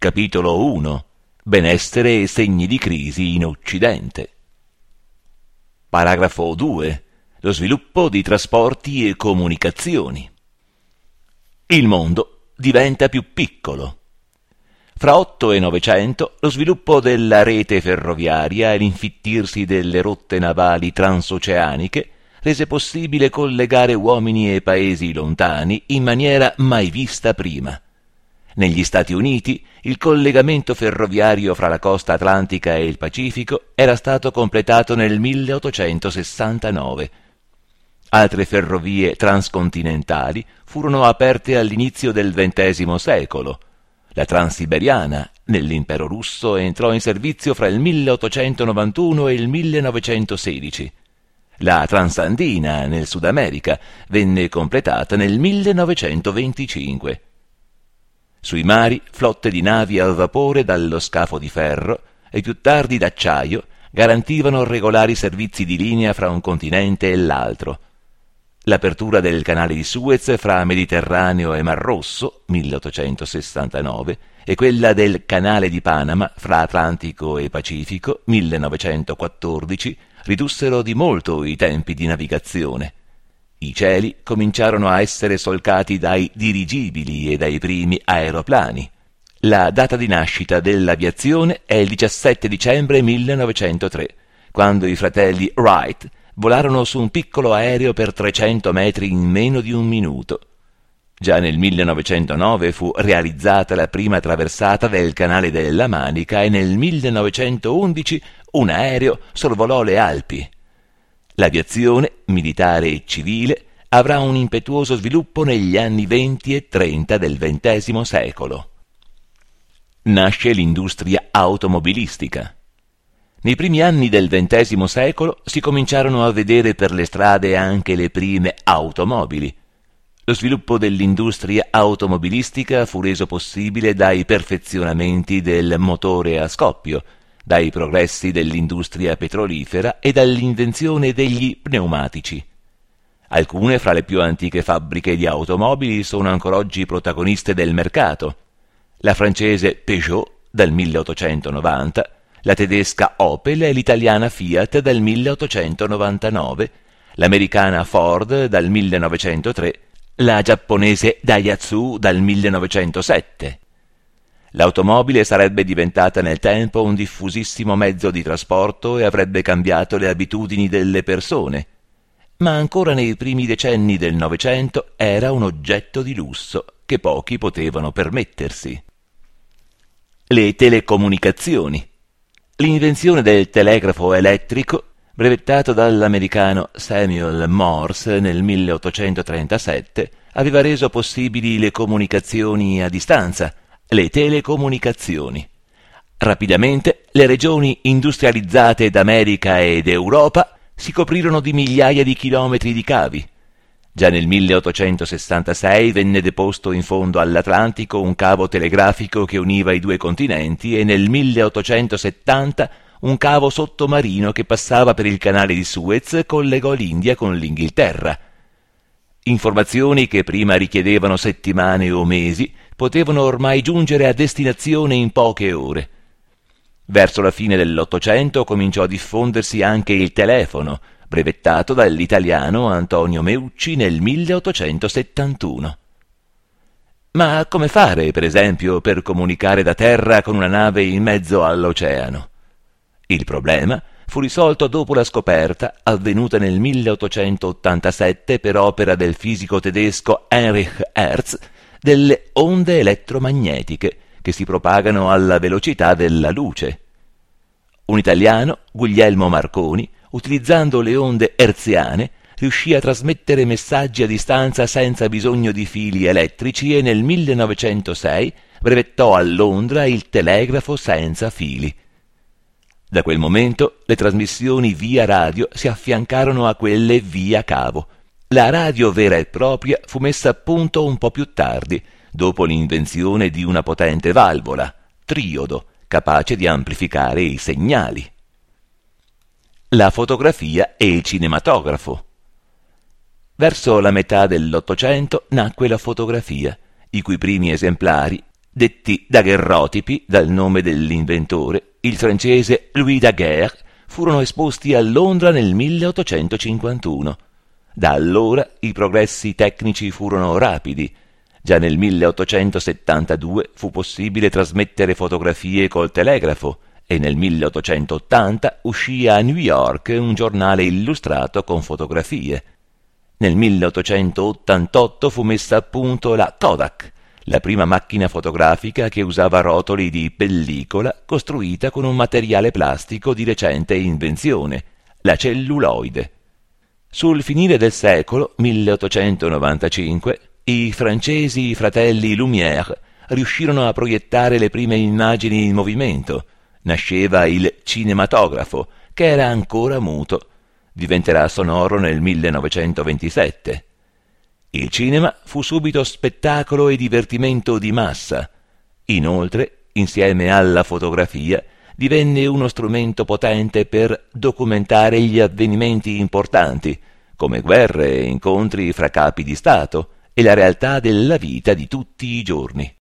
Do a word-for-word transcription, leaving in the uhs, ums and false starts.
Capitolo uno. Benessere e segni di crisi in Occidente. Paragrafo due. Lo sviluppo di trasporti e comunicazioni. Il mondo diventa più piccolo. Fra otto e novecento lo sviluppo della rete ferroviaria e l'infittirsi delle rotte navali transoceaniche rese possibile collegare uomini e paesi lontani in maniera mai vista prima. Negli Stati Uniti il collegamento ferroviario fra la costa atlantica e il Pacifico era stato completato nel milleottocentosessantanove. Altre ferrovie transcontinentali furono aperte all'inizio del ventesimo secolo. La Transiberiana, nell'impero russo, entrò in servizio fra il milleottocentonovantuno e il millenovecentosedici. La Transandina, nel Sud America, venne completata nel millenovecentoventicinque. Sui mari, flotte di navi a vapore dallo scafo di ferro e più tardi d'acciaio garantivano regolari servizi di linea fra un continente e l'altro. L'apertura del canale di Suez fra Mediterraneo e Mar Rosso, milleottocentosessantanove, e quella del canale di Panama fra Atlantico e Pacifico, millenovecentoquattordici, ridussero di molto i tempi di navigazione. I cieli cominciarono a essere solcati dai dirigibili e dai primi aeroplani. La data di nascita dell'aviazione è il diciassette dicembre millenovecentotre, quando i fratelli Wright volarono su un piccolo aereo per trecento metri in meno di un minuto. Già nel millenovecentonove fu realizzata la prima traversata del Canale della Manica e nel millenovecentoundici un aereo sorvolò le Alpi. L'aviazione, militare e civile, avrà un impetuoso sviluppo negli anni venti e trenta del ventesimo secolo. Nasce l'industria automobilistica. Nei primi anni del ventesimo secolo si cominciarono a vedere per le strade anche le prime automobili. Lo sviluppo dell'industria automobilistica fu reso possibile dai perfezionamenti del motore a scoppio, dai progressi dell'industria petrolifera e dall'invenzione degli pneumatici. Alcune fra le più antiche fabbriche di automobili sono ancora oggi protagoniste del mercato. La francese Peugeot dal milleottocentonovanta, la tedesca Opel e l'italiana Fiat dal milleottocentonovantanove, l'americana Ford dal millenovecentotre, la giapponese Daihatsu dal millenovecentosette. L'automobile sarebbe diventata nel tempo un diffusissimo mezzo di trasporto e avrebbe cambiato le abitudini delle persone, ma ancora nei primi decenni del Novecento era un oggetto di lusso che pochi potevano permettersi. Le telecomunicazioni. L'invenzione del telegrafo elettrico, brevettato dall'americano Samuel Morse nel milleottocentotrentasette, aveva reso possibili le comunicazioni a distanza, le telecomunicazioni. Rapidamente le regioni industrializzate d'America ed Europa si coprirono di migliaia di chilometri di cavi. Già nel milleottocentosessantasei venne deposto in fondo all'Atlantico un cavo telegrafico che univa i due continenti e nel milleottocentosettanta un cavo sottomarino che passava per il canale di Suez collegò l'India con l'Inghilterra. Informazioni che prima richiedevano settimane o mesi potevano ormai giungere a destinazione in poche ore. Verso la fine dell'Ottocento cominciò a diffondersi anche il telefono, brevettato dall'italiano Antonio Meucci nel milleottocentosettantuno. Ma come fare, per esempio, per comunicare da terra con una nave in mezzo all'oceano? Il problema fu risolto dopo la scoperta, avvenuta nel milleottocentottantasette per opera del fisico tedesco Heinrich Hertz, delle onde elettromagnetiche che si propagano alla velocità della luce. Un italiano, Guglielmo Marconi, utilizzando le onde hertziane, riuscì a trasmettere messaggi a distanza senza bisogno di fili elettrici e nel millenovecentosei brevettò a Londra il telegrafo senza fili. Da quel momento le trasmissioni via radio si affiancarono a quelle via cavo. La radio vera e propria fu messa a punto un po' più tardi, dopo l'invenzione di una potente valvola, triodo, capace di amplificare i segnali. La fotografia e il cinematografo. Verso la metà dell'Ottocento nacque la fotografia, i cui primi esemplari, Detti daguerrotipi dal nome dell'inventore, il francese Louis Daguerre, furono esposti a Londra nel milleottocentocinquantuno. Da allora i progressi tecnici furono rapidi. Già nel milleottocentosettantadue fu possibile trasmettere fotografie col telegrafo e nel milleottocentottanta uscì a New York un giornale illustrato con fotografie. Nel milleottocentottantotto fu messa a punto la Kodak, la prima macchina fotografica che usava rotoli di pellicola costruita con un materiale plastico di recente invenzione, la celluloide. Sul finire del secolo, milleottocentonovantacinque, i francesi fratelli Lumière riuscirono a proiettare le prime immagini in movimento. Nasceva il cinematografo, che era ancora muto. Diventerà sonoro nel millenovecentoventisette. Il cinema fu subito spettacolo e divertimento di massa. Inoltre, insieme alla fotografia, divenne uno strumento potente per documentare gli avvenimenti importanti, come guerre e incontri fra capi di Stato, e la realtà della vita di tutti i giorni.